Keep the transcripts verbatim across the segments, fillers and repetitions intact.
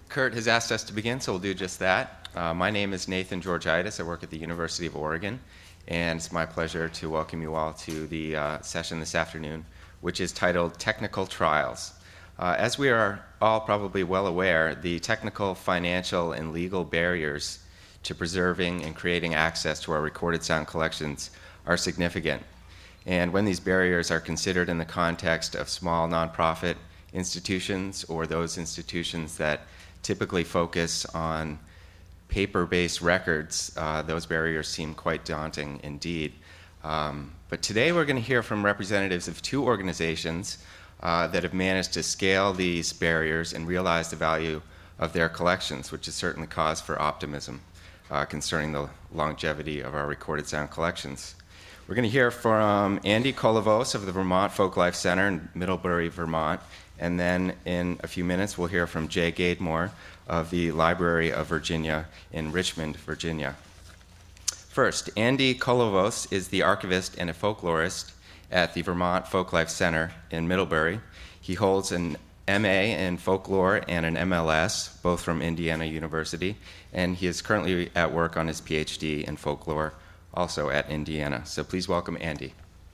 Kurt has asked us to begin, so we'll do just that. Uh, my name is Nathan Georgiadis. I work at the University of Oregon, and it's my pleasure to welcome you all to the uh, session this afternoon, which is titled Technical Trials. Uh, as we are all probably well aware, the technical, financial, and legal barriers to preserving and creating access to our recorded sound collections are significant. And when these barriers are considered in the context of small nonprofit institutions or those institutions that typically focus on paper-based records, uh, those barriers seem quite daunting indeed. Um, but today we're going to hear from representatives of two organizations uh, that have managed to scale these barriers and realize the value of their collections, which is certainly cause for optimism uh, concerning the longevity of our recorded sound collections. We're going to hear from Andy Kolovos of the Vermont Folklife Center in Middlebury, Vermont, and then in a few minutes we'll hear from Jay Gademore of the Library of Virginia in Richmond, Virginia. First, Andy Kolovos is the archivist and a folklorist at the Vermont Folklife Center in Middlebury. He holds an M A in folklore and an M L S, both from Indiana University, and he is currently at work on his P H D in folklore, also at Indiana. So please welcome Andy.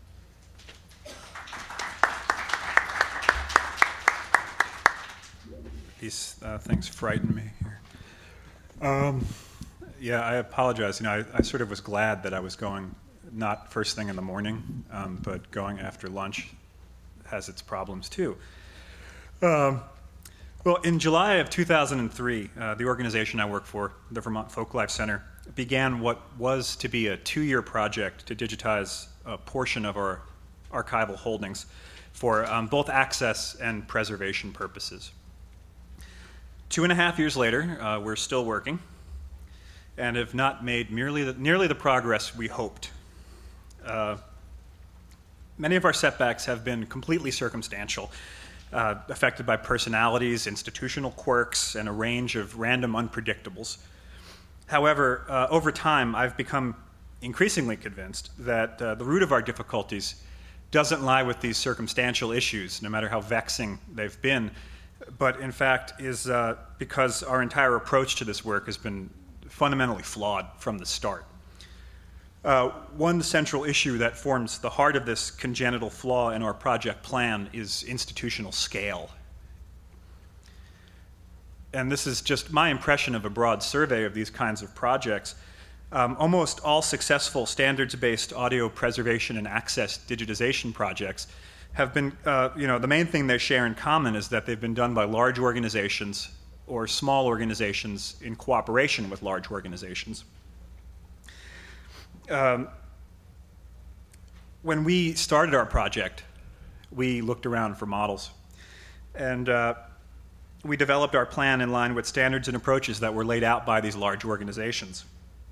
These uh, things frighten me here. Um, yeah, I apologize. You know, I, I sort of was glad that I was going not first thing in the morning, um, but going after lunch has its problems too. Um, well, in July of two thousand three, uh, the organization I work for, the Vermont Folklife Center, began what was to be a two-year project to digitize a portion of our archival holdings for um, both access and preservation purposes. Two and a half years later, uh, we're still working and have not made nearly the, nearly the progress we hoped. Uh, many of our setbacks have been completely circumstantial, uh, affected by personalities, institutional quirks, and a range of random unpredictables. However, uh, over time, I've become increasingly convinced that uh, the root of our difficulties doesn't lie with these circumstantial issues, no matter how vexing they've been, but in fact is uh, because our entire approach to this work has been fundamentally flawed from the start. Uh, one central issue that forms the heart of this congenital flaw in our project plan is institutional scale. And this is just my impression of a broad survey of these kinds of projects. Um, almost all successful standards-based audio preservation and access digitization projects have been, uh, you know, the main thing they share in common is that they've been done by large organizations or small organizations in cooperation with large organizations. Um, when we started our project, we looked around for models. And uh, we developed our plan in line with standards and approaches that were laid out by these large organizations.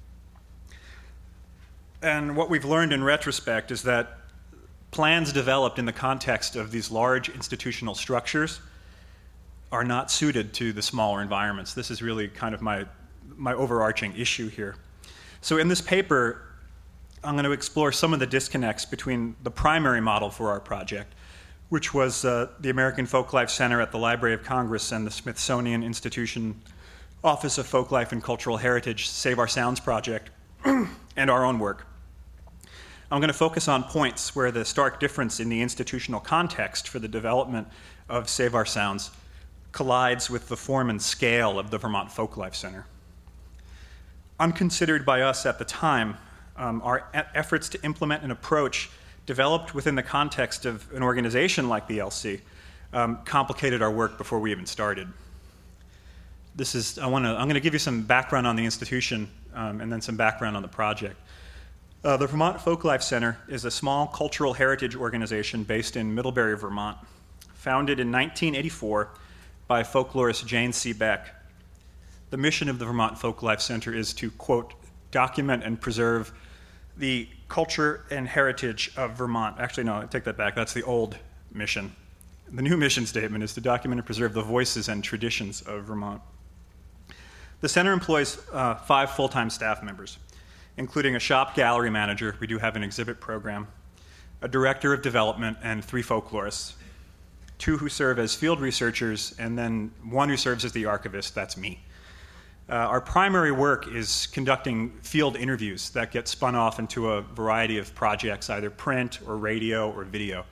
And what we've learned in retrospect is that plans developed in the context of these large institutional structures are not suited to the smaller environments. This is really kind of my, my overarching issue here. So in this paper, I'm going to explore some of the disconnects between the primary model for our project, which was uh, the American Folklife Center at the Library of Congress and the Smithsonian Institution Office of Folklife and Cultural Heritage Save Our Sounds project, and our own work. I'm going to focus on points where the stark difference in the institutional context for the development of Save Our Sounds collides with the form and scale of the Vermont Folklife Center. Unconsidered by us at the time, um, our e- efforts to implement an approach developed within the context of an organization like the L C um, complicated our work before we even started. This is, I want to, I'm going to give you some background on the institution um, and then some background on the project. Uh, the Vermont Folklife Center is a small cultural heritage organization based in Middlebury, Vermont, founded in nineteen eighty-four by folklorist Jane C. Beck. The mission of the Vermont Folklife Center is to, quote, document and preserve the culture and heritage of Vermont. Actually, no, I take that back. That's the old mission. The new mission statement is to document and preserve the voices and traditions of Vermont. The center employs uh, five full-time staff members, including a shop gallery manager, we do have an exhibit program, a director of development, and three folklorists. two who serve as field researchers, and then one who serves as the archivist, that's me. Uh, our primary work is conducting field interviews that get spun off into a variety of projects, either print or radio or video.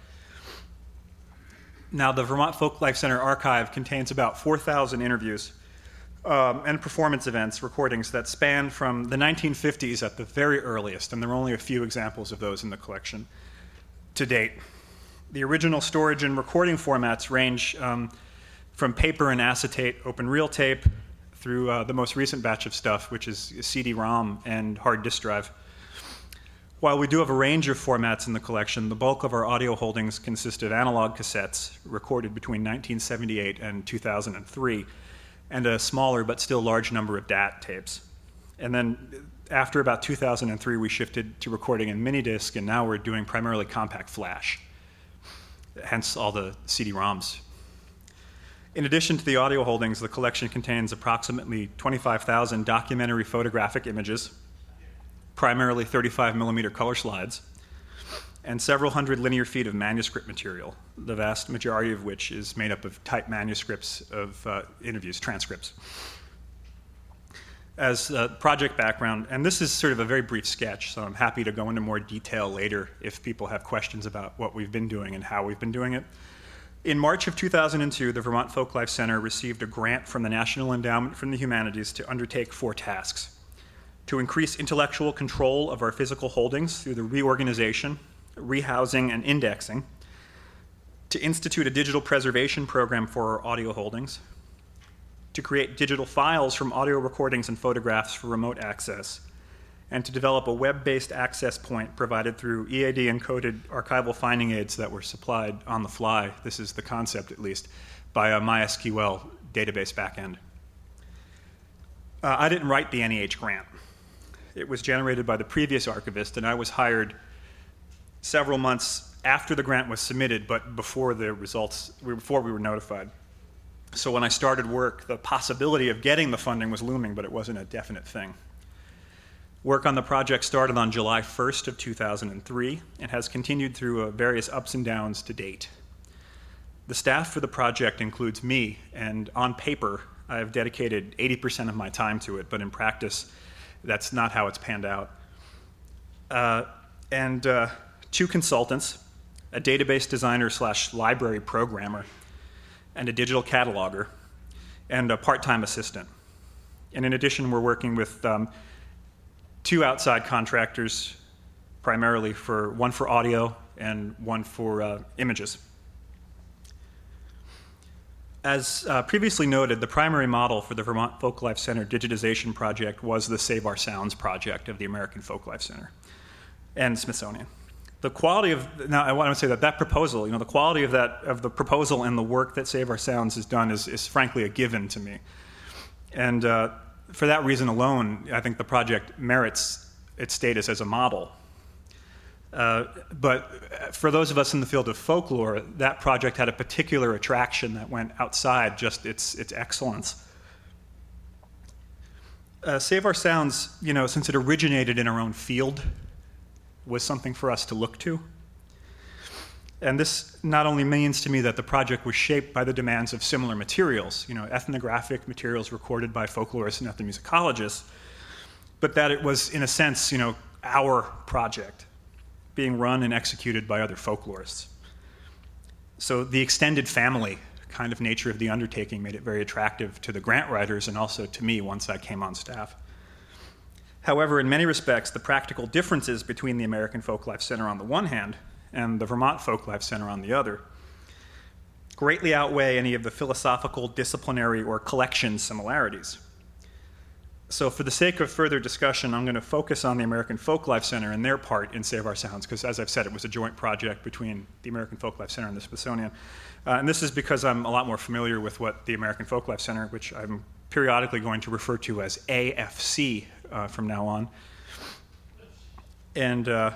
Now, the Vermont Folklife Center archive contains about four thousand interviews um, and performance events, recordings that span from the nineteen fifties at the very earliest, and there are only a few examples of those in the collection to date. The original storage and recording formats range um, from paper and acetate open reel tape through uh, the most recent batch of stuff, which is C D ROM and hard disk drive. While we do have a range of formats in the collection, the bulk of our audio holdings consist of analog cassettes recorded between nineteen seventy-eight and two thousand three, and a smaller but still large number of D A T tapes. And then after about two thousand three, we shifted to recording in minidisc, and now we're doing primarily compact flash, hence all the C D ROMs. In addition to the audio holdings, the collection contains approximately twenty-five thousand documentary photographic images, primarily thirty-five millimeter color slides, and several hundred linear feet of manuscript material, the vast majority of which is made up of typed manuscripts of uh, interviews, transcripts. As a project background, and this is sort of a very brief sketch, so I'm happy to go into more detail later if people have questions about what we've been doing and how we've been doing it. In March of two thousand two, the Vermont Folklife Center received a grant from the National Endowment for the Humanities to undertake four tasks: to increase intellectual control of our physical holdings through the reorganization, rehousing, and indexing, to institute a digital preservation program for our audio holdings, to create digital files from audio recordings and photographs for remote access, and to develop a web-based access point provided through E A D-encoded archival finding aids that were supplied on the fly, this is the concept at least, by a MySQL database backend. Uh, I didn't write the N E H grant. It was generated by the previous archivist, and I was hired several months after the grant was submitted, but before the results, before we were notified. So when I started work, the possibility of getting the funding was looming, but it wasn't a definite thing. Work on the project started on July first of two thousand three and has continued through uh, various ups and downs to date. The staff for the project includes me, and on paper, I have dedicated eighty percent of my time to it, but in practice, that's not how it's panned out. Uh, and uh, two consultants, a database designer slash library programmer, and a digital cataloger, and a part-time assistant. And in addition, we're working with um, two outside contractors, primarily for one for audio and one for uh, images. As uh, previously noted, the primary model for the Vermont Folklife Center digitization project was the Save Our Sounds project of the American Folklife Center and Smithsonian. The quality of, now I want to say that that proposal, you know, the quality of that, of the proposal and the work that Save Our Sounds has done is, is frankly a given to me. And uh, for that reason alone, I think the project merits its status as a model. Uh, but for those of us in the field of folklore, that project had a particular attraction that went outside just its, its excellence. Uh, Save Our Sounds, you know, since it originated in our own field, was something for us to look to. And this not only means to me that the project was shaped by the demands of similar materials, you know, ethnographic materials recorded by folklorists and ethnomusicologists, but that it was, in a sense, you know, our project being run and executed by other folklorists. So the extended family kind of nature of the undertaking made it very attractive to the grant writers and also to me once I came on staff. However, in many respects, the practical differences between the American Folklife Center on the one hand and the Vermont Folklife Center on the other greatly outweigh any of the philosophical, disciplinary, or collection similarities. So for the sake of further discussion, I'm going to focus on the American Folklife Center and their part in Save Our Sounds, because as I've said, it was a joint project between the American Folklife Center and the Smithsonian. Uh, and this is because I'm a lot more familiar with what the American Folklife Center, which I'm periodically going to refer to as A F C uh, from now on. And uh,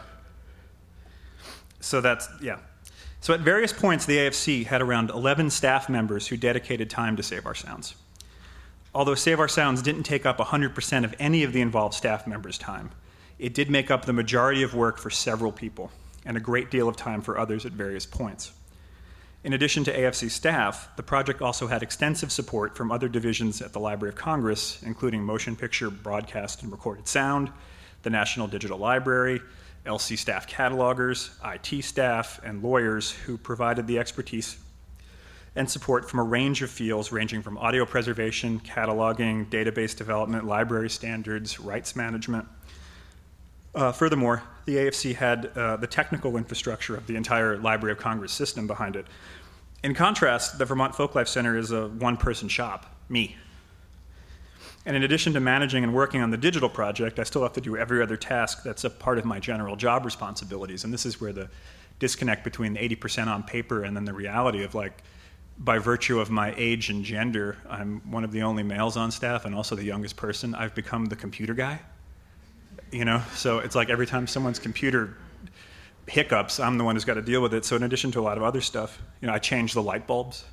so that's, yeah. So at various points, the A F C had around eleven staff members who dedicated time to Save Our Sounds. Although Save Our Sounds didn't take up one hundred percent of any of the involved staff members' time, it did make up the majority of work for several people and a great deal of time for others at various points. In addition to A F C staff, the project also had extensive support from other divisions at the Library of Congress, including motion picture, broadcast, and recorded sound, the National Digital Library, L C staff catalogers, I T staff, and lawyers who provided the expertise and support from a range of fields ranging from audio preservation, cataloging, database development, library standards, rights management. Uh, furthermore, the A F C had uh, the technical infrastructure of the entire Library of Congress system behind it. In contrast, the Vermont Folklife Center is a one-person shop, me. And in addition to managing and working on the digital project, I still have to do every other task that's a part of my general job responsibilities. And this is where the disconnect between the eighty percent on paper and then the reality of, like, by virtue of my age and gender, I'm one of the only males on staff and also the youngest person. I've become the computer guy. You know, so it's like every time someone's computer hiccups, I'm the one who's got to deal with it. So in addition to a lot of other stuff, you know, I change the light bulbs.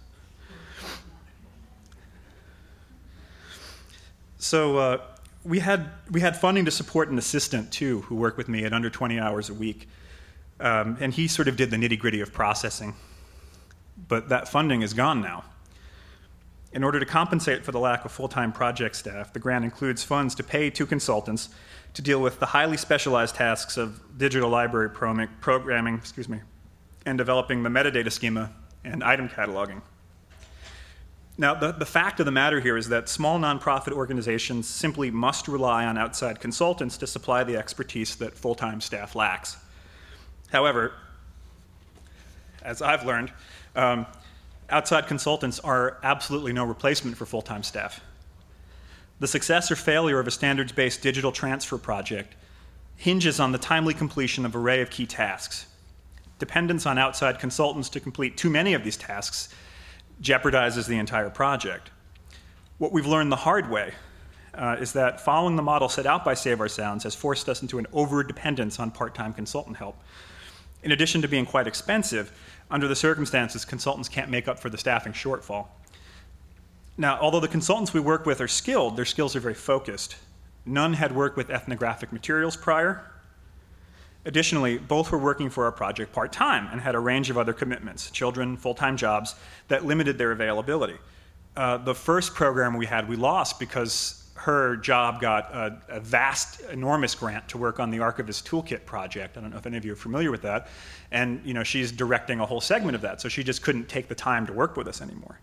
So uh, we had we had funding to support an assistant too, who worked with me at under twenty hours a week, um, and he sort of did the nitty-gritty of processing. But that funding is gone now. In order to compensate for the lack of full-time project staff, the grant includes funds to pay two consultants to deal with the highly specialized tasks of digital library pro- programming, excuse me, and developing the metadata schema and item cataloging. Now, the, the fact of the matter here is that small nonprofit organizations simply must rely on outside consultants to supply the expertise that full-time staff lacks. However, as I've learned, um, outside consultants are absolutely no replacement for full-time staff. The success or failure of a standards-based digital transfer project hinges on the timely completion of an array of key tasks. Dependence on outside consultants to complete too many of these tasks jeopardizes the entire project. What we've learned the hard way uh, is that following the model set out by Save Our Sounds has forced us into an over-dependence on part-time consultant help. In addition to being quite expensive, under the circumstances, consultants can't make up for the staffing shortfall. Now, although the consultants we work with are skilled, their skills are very focused. None had worked with ethnographic materials prior. Additionally, both were working for our project part-time and had a range of other commitments, children, full-time jobs, that limited their availability. Uh, the first program we had, we lost because her job got a, a vast, enormous grant to work on the Archivist Toolkit project. I don't know if any of you are familiar with that. And you know, she's directing a whole segment of that, so she just couldn't take the time to work with us anymore.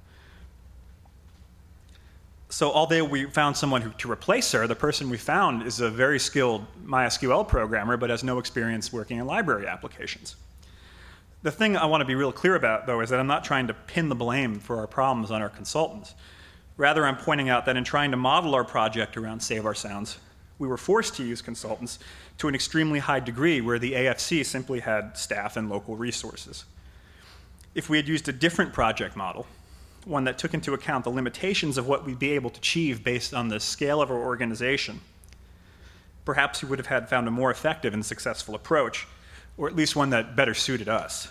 So although we found someone who, to replace her, the person we found is a very skilled MySQL programmer, but has no experience working in library applications. The thing I want to be real clear about, though, is that I'm not trying to pin the blame for our problems on our consultants. Rather, I'm pointing out that in trying to model our project around Save Our Sounds, we were forced to use consultants to an extremely high degree where the A F C simply had staff and local resources. If we had used a different project model, one that took into account the limitations of what we'd be able to achieve based on the scale of our organization, perhaps we would have had found a more effective and successful approach, or at least one that better suited us.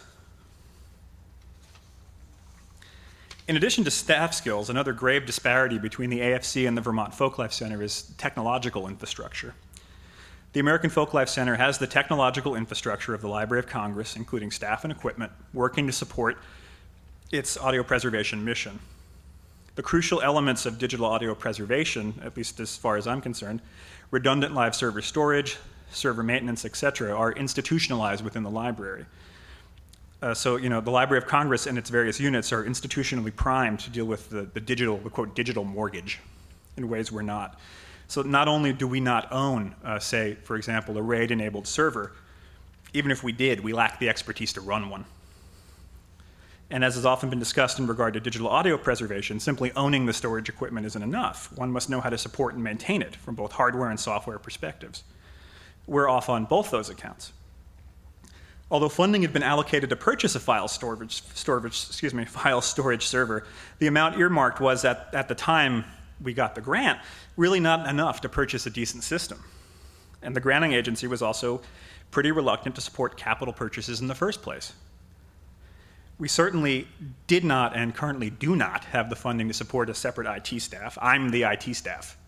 In addition to staff skills, another grave disparity between the A F C and the Vermont Folklife Center is technological infrastructure. The American Folklife Center has the technological infrastructure of the Library of Congress, including staff and equipment, working to support its audio preservation mission. The crucial elements of digital audio preservation, at least as far as I'm concerned, redundant live server storage, server maintenance, et cetera, are institutionalized within the library. Uh, so, you know, the Library of Congress and its various units are institutionally primed to deal with the, the digital, the quote, digital mortgage in ways we're not. So not only do we not own, uh, say, for example, a RAID-enabled server, even if we did, we lack the expertise to run one. And as has often been discussed in regard to digital audio preservation, simply owning the storage equipment isn't enough. One must know how to support and maintain it from both hardware and software perspectives. We're off on both those accounts. Although funding had been allocated to purchase a file storage, storage, excuse me, file storage server, the amount earmarked was, at, at the time we got the grant, really not enough to purchase a decent system. And the granting agency was also pretty reluctant to support capital purchases in the first place. We certainly did not and currently do not have the funding to support a separate I T staff. I'm the I T staff.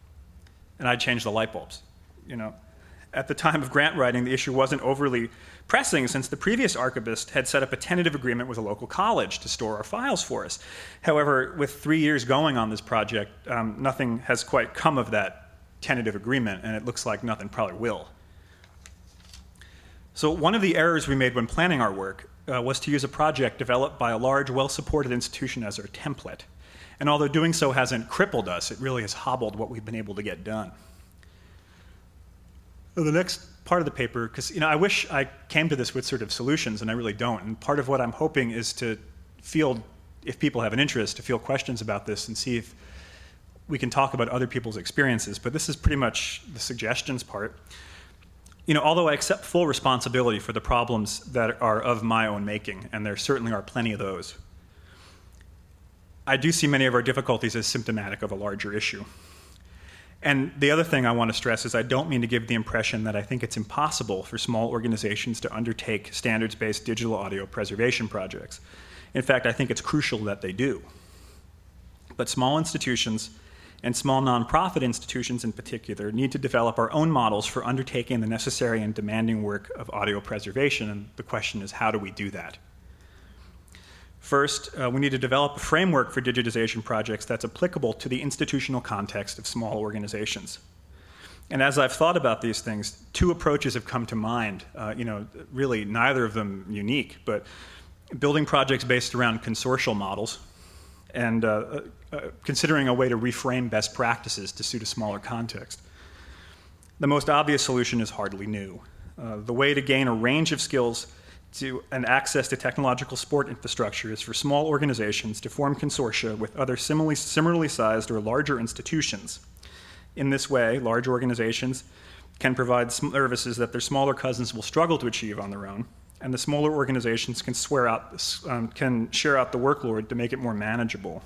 And I'd change the light bulbs. You know, at the time of grant writing, the issue wasn't overly pressing since the previous archivist had set up a tentative agreement with a local college to store our files for us. However, with three years going on this project, um, nothing has quite come of that tentative agreement, and it looks like nothing probably will. So one of the errors we made when planning our work uh, was to use a project developed by a large, well-supported institution as our template. And although doing so hasn't crippled us, it really has hobbled what we've been able to get done. So the next part of the paper, because you know, I wish I came to this with sort of solutions, and I really don't. And part of what I'm hoping is to field, if people have an interest, to field questions about this and see if we can talk about other people's experiences. But this is pretty much the suggestions part. You know, although I accept full responsibility for the problems that are of my own making, and there certainly are plenty of those, I do see many of our difficulties as symptomatic of a larger issue. And the other thing I want to stress is I don't mean to give the impression that I think it's impossible for small organizations to undertake standards-based digital audio preservation projects. In fact, I think it's crucial that they do. But small institutions, and small nonprofit institutions in particular, need to develop our own models for undertaking the necessary and demanding work of audio preservation, and the question is, how do we do that? First, uh, we need to develop a framework for digitization projects that's applicable to the institutional context of small organizations. And as I've thought about these things, two approaches have come to mind, uh, you know, really neither of them unique, but building projects based around consortial models and uh, uh, considering a way to reframe best practices to suit a smaller context. The most obvious solution is hardly new. Uh, the way to gain a range of skills to, and access to technological support infrastructure is for small organizations to form consortia with other similarly, similarly sized or larger institutions. In this way, large organizations can provide services that their smaller cousins will struggle to achieve on their own, and the smaller organizations can, swear out this, um, can share out the workload to make it more manageable.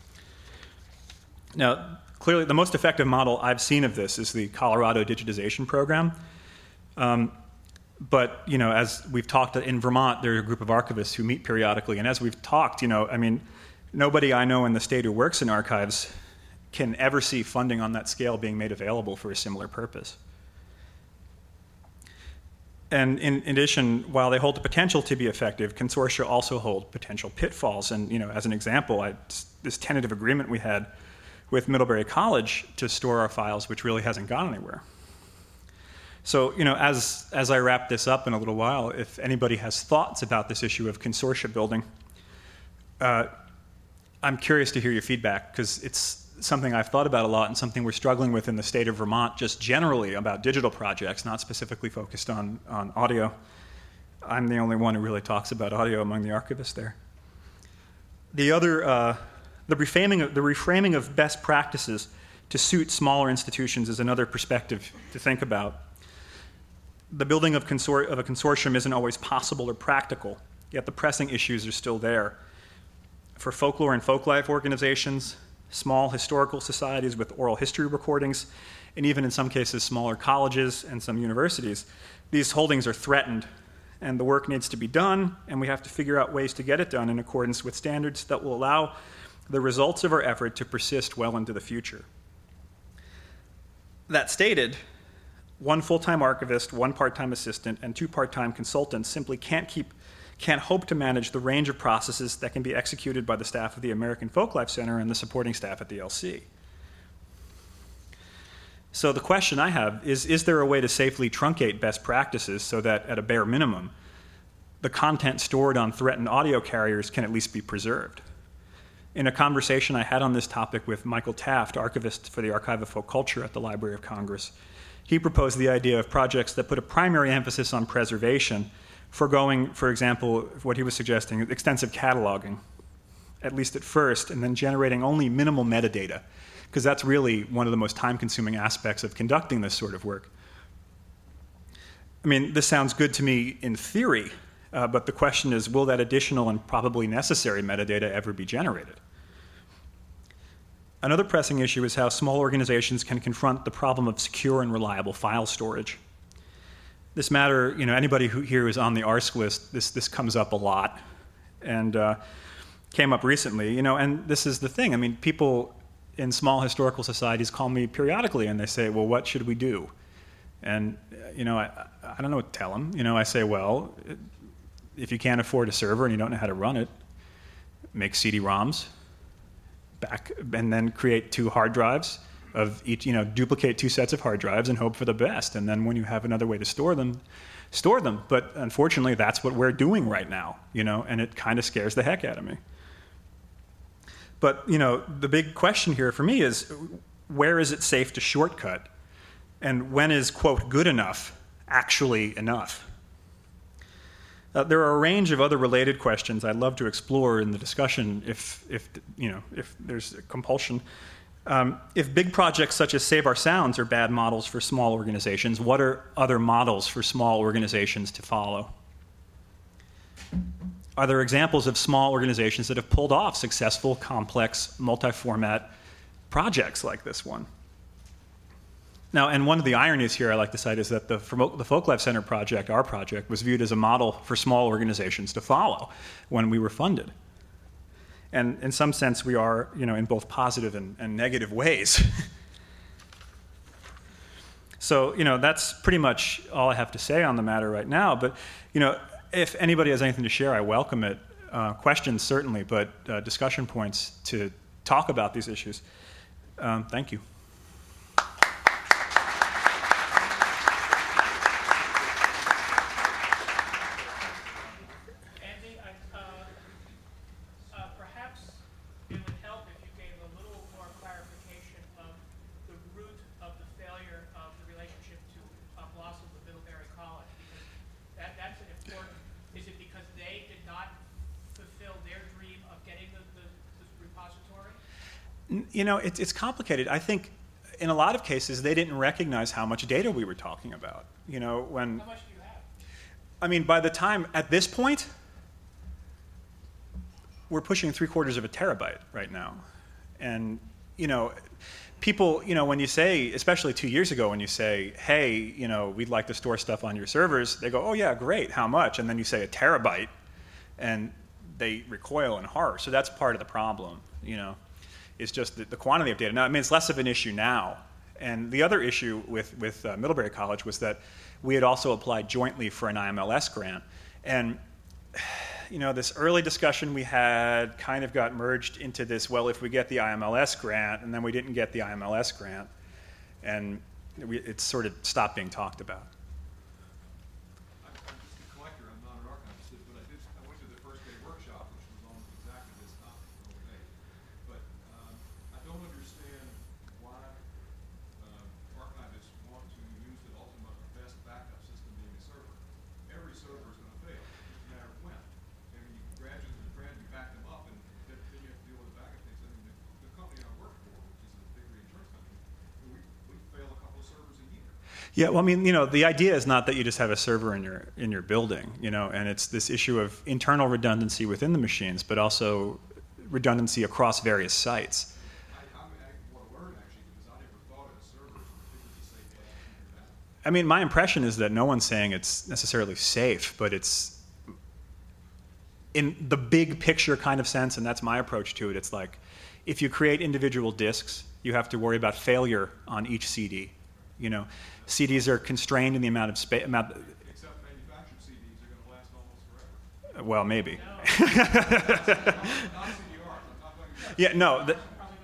Now, clearly, the most effective model I've seen of this is the Colorado Digitization Program. Um, But, you know, as we've talked in Vermont, there are a group of archivists who meet periodically. And as we've talked, you know, I mean, nobody I know in the state who works in archives can ever see funding on that scale being made available for a similar purpose. And in addition, while they hold the potential to be effective, consortia also hold potential pitfalls. And, you know, as an example, I, this tentative agreement we had with Middlebury College to store our files, which really hasn't gone anywhere. So, you know, as, as I wrap this up in a little while, if anybody has thoughts about this issue of consortia building, uh, I'm curious to hear your feedback, because it's something I've thought about a lot and something we're struggling with in the state of Vermont just generally about digital projects, not specifically focused on, on audio. I'm the only one who really talks about audio among the archivists there. The other, uh, the reframing of, the reframing of best practices to suit smaller institutions is another perspective to think about. The building of, consor of a consortium isn't always possible or practical, yet the pressing issues are still there. For folklore and folklife organizations, small historical societies with oral history recordings, and even in some cases smaller colleges and some universities, these holdings are threatened, and the work needs to be done, and we have to figure out ways to get it done in accordance with standards that will allow the results of our effort to persist well into the future. That stated, one full-time archivist, one part-time assistant, and two part-time consultants simply can't keep, can't hope to manage the range of processes that can be executed by the staff of the American Folklife Center and the supporting staff at the L C. So the question I have is, is there a way to safely truncate best practices so that, at a bare minimum, the content stored on threatened audio carriers can at least be preserved? In a conversation I had on this topic with Michael Taft, archivist for the Archive of Folk Culture at the Library of Congress, he proposed the idea of projects that put a primary emphasis on preservation, foregoing, for example, what he was suggesting, extensive cataloging, at least at first, and then generating only minimal metadata, because that's really one of the most time-consuming aspects of conducting this sort of work. I mean, this sounds good to me in theory, uh, but the question is, will that additional and probably necessary metadata ever be generated? Another pressing issue is how small organizations can confront the problem of secure and reliable file storage. This matter, you know, anybody who here is on the A R S C list, this, this comes up a lot, and uh, came up recently, you know, and this is the thing. I mean, people in small historical societies call me periodically and they say, well, what should we do? And, uh, you know, I, I don't know what to tell them. You know, I say, well, if you can't afford a server and you don't know how to run it, make C D ROMs, back, and then create two hard drives of each, you know, duplicate two sets of hard drives and hope for the best. And then when you have another way to store them, store them. But unfortunately, that's what we're doing right now, you know, and it kind of scares the heck out of me. But, you know, the big question here for me is, where is it safe to shortcut? And when is, quote, good enough actually enough? Uh, there are a range of other related questions I'd love to explore in the discussion if, if you know, if there's a compulsion. Um, if big projects such as Save Our Sounds are bad models for small organizations, what are other models for small organizations to follow? Are there examples of small organizations that have pulled off successful, complex, multi-format projects like this one? Now, and one of the ironies here I like to cite is that the, the Folklife Center project, our project, was viewed as a model for small organizations to follow when we were funded. And in some sense, we are, you know, in both positive and, and negative ways. So, you know, that's pretty much all I have to say on the matter right now. But, you know, if anybody has anything to share, I welcome it. Uh, questions, certainly, but uh, discussion points to talk about these issues. Um, thank you. You know, it, it's complicated. I think in a lot of cases, they didn't recognize how much data we were talking about. You know, when... How much do you have? I mean, by the time, at this point, we're pushing three quarters of a terabyte right now. And, you know, people, you know, when you say, especially two years ago, when you say, hey, you know, we'd like to store stuff on your servers, they go, oh yeah, great, how much? And then you say a terabyte, and they recoil in horror. So that's part of the problem, you know. Is just the, the quantity of data. Now, I mean, it's less of an issue now. And the other issue with, with uh, Middlebury College was that we had also applied jointly for an I M L S grant. And, you know, this early discussion we had kind of got merged into this, well, if we get the I M L S grant, and then we didn't get the I M L S grant, and we, it sort of stopped being talked about. I'm just a collector, I'm not an archivist, but I, did, I went to the first day workshop, which was on exactly this topic. But um, I don't understand why uh, archivists want to use the ultimate best backup system being a server. Every server is going to fail, no matter when. And you gradually, gradually back them up, and then, then you have to deal with the backup things. I mean, the, the company I work for, which is a big reinsurance company, we, we fail a couple of servers a year. Yeah, well, I mean, you know, the idea is not that you just have a server in your in your building, you know, and it's this issue of internal redundancy within the machines, but also redundancy across various sites. I, I, I want to learn, actually, because I never thought of a server as particularly safe to have. I mean, my impression is that no one's saying it's necessarily safe, but it's in the big picture kind of sense, and that's my approach to it. It's like, if you create individual disks, you have to worry about failure on each C D. You know, C Ds are constrained in the amount of space. Amount Except manufactured C Ds are going to last almost forever. Well, maybe. Not, not C D R. I'm not going to Yeah, no. The,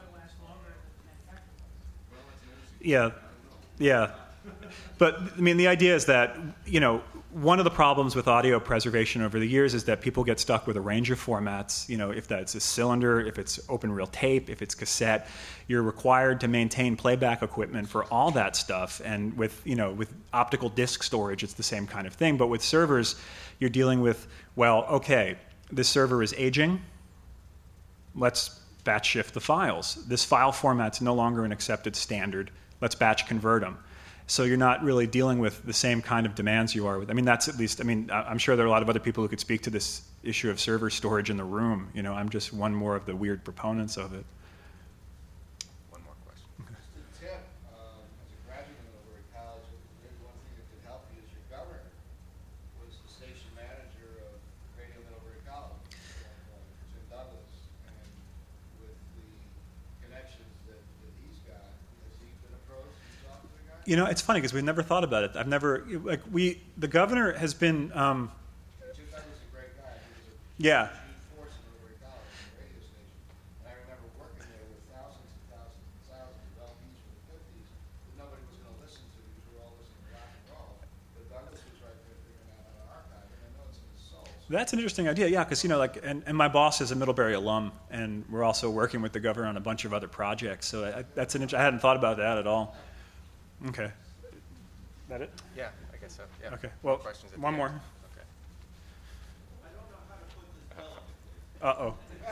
yeah, yeah. But, I mean, the idea is that, you know, one of the problems with audio preservation over the years is that people get stuck with a range of formats. You know, if that's a cylinder, if it's open reel tape, if it's cassette, you're required to maintain playback equipment for all that stuff. And with, you know, with optical disc storage, it's the same kind of thing. But with servers, you're dealing with, well, okay, this server is aging. Let's batch shift the files. This file format's no longer an accepted standard. Let's batch convert them. So you're not really dealing with the same kind of demands you are with. I mean, that's at least, I mean, I'm sure there are a lot of other people who could speak to this issue of server storage in the room. You know, I'm just one more of the weird proponents of it. One more question. Just a tip, um, as a graduate of Middlebury College, maybe one thing that could help you is your governor was the station manager of Radio Middlebury College, uh, Jim Douglas, and with the connections that, that he's got, has he been approached and talked to the guy? you know, it's funny because we've never thought about it. I've never, like, we, the governor has been, um, Jim Douglas is a great guy. He was a yeah, huge force in Middlebury College, the radio station. And I remember working there with thousands and thousands and thousands of L Ps from the fifties that nobody was going to listen to because we were all listening to rock and roll. But Douglas was right there figuring out how to archive it, and I know it's in his soul. So that's an interesting idea. Yeah, because, you know, like, and, and my boss is a Middlebury alum, and we're also working with the governor on a bunch of other projects. So I, that's an, int- I hadn't thought about that at all. Okay. That it? Yeah, I guess so. Yeah. Okay. Well, Questions at the one end? more. Okay. I don't know how to put this delicately. Uh-oh.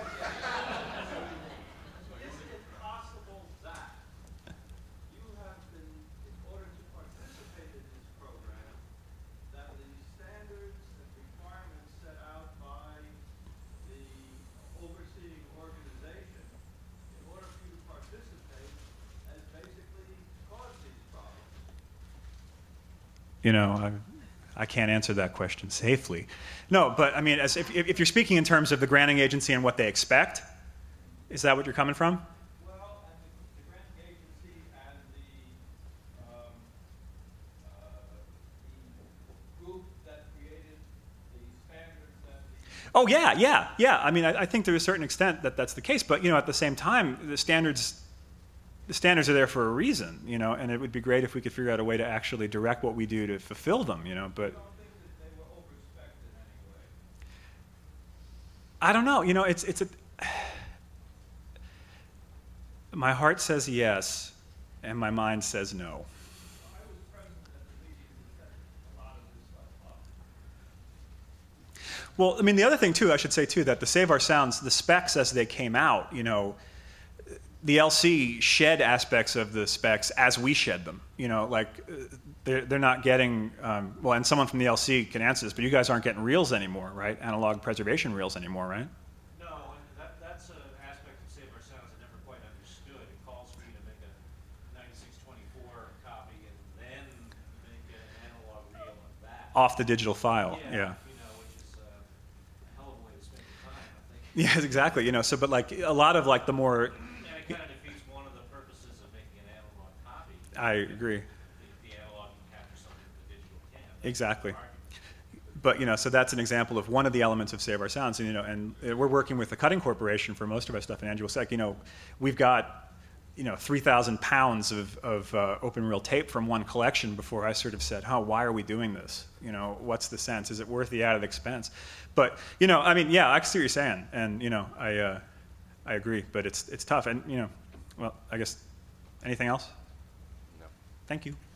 Is it possible that you have been, in order to participate in this program, that the standards and requirements set out by the overseeing organization, in order for you to participate, has basically caused these problems? You know, I, I can't answer that question safely. No, but I mean, as if, if you're speaking in terms of the granting agency and what they expect, is that what you're coming from? Well, and the, the granting agency and the, um, uh, the group that created the standards and the Oh, yeah, yeah, yeah. I mean, I, I think to a certain extent that that's the case. But, you know, at the same time, the standards, the standards are there for a reason, you know, and it would be great if we could figure out a way to actually direct what we do to fulfill them, you know, but I don't think that they were overspec'd in any way. I don't know. You know, it's, it's a, my heart says yes, and my mind says no. I was present at the meeting that set a lot of this stuff up. Well, I mean, the other thing, too, I should say, too, that the Save Our Sounds, the specs as they came out, you know, the L C shed aspects of the specs as we shed them. You know, like, uh, they're, they're not getting, um, well, and someone from the L C can answer this, but you guys aren't getting reels anymore, right? Analog preservation reels anymore, right? No, and that, that's an aspect of Save Our Sounds I never quite understood. It calls for you to make a ninety-six twenty-four copy and then make an analog reel of that. Off the digital file, yeah. You know, which is uh, a hell of a way to spend your time, I think. Yes, exactly. You know, so, but like, a lot of like the more, And it kind of defeats one of the purposes of making an analog copy. I agree. The, the analog can capture something that the digital can't. That's Exactly. the argument. But, you know, so that's an example of one of the elements of Save Our Sounds. And, you know, and uh, we're working with the Cutting Corporation for most of our stuff. And Andrew will say, you know, we've got, you know, three thousand pounds of, of uh, open reel tape from one collection before I sort of said, oh, why are we doing this? You know, what's the sense? Is it worth the added expense? But, you know, I mean, yeah, I see what you're saying. And, you know, I, uh, I agree. But it's, it's tough. And, you know, well, I guess, anything else? No. Thank you.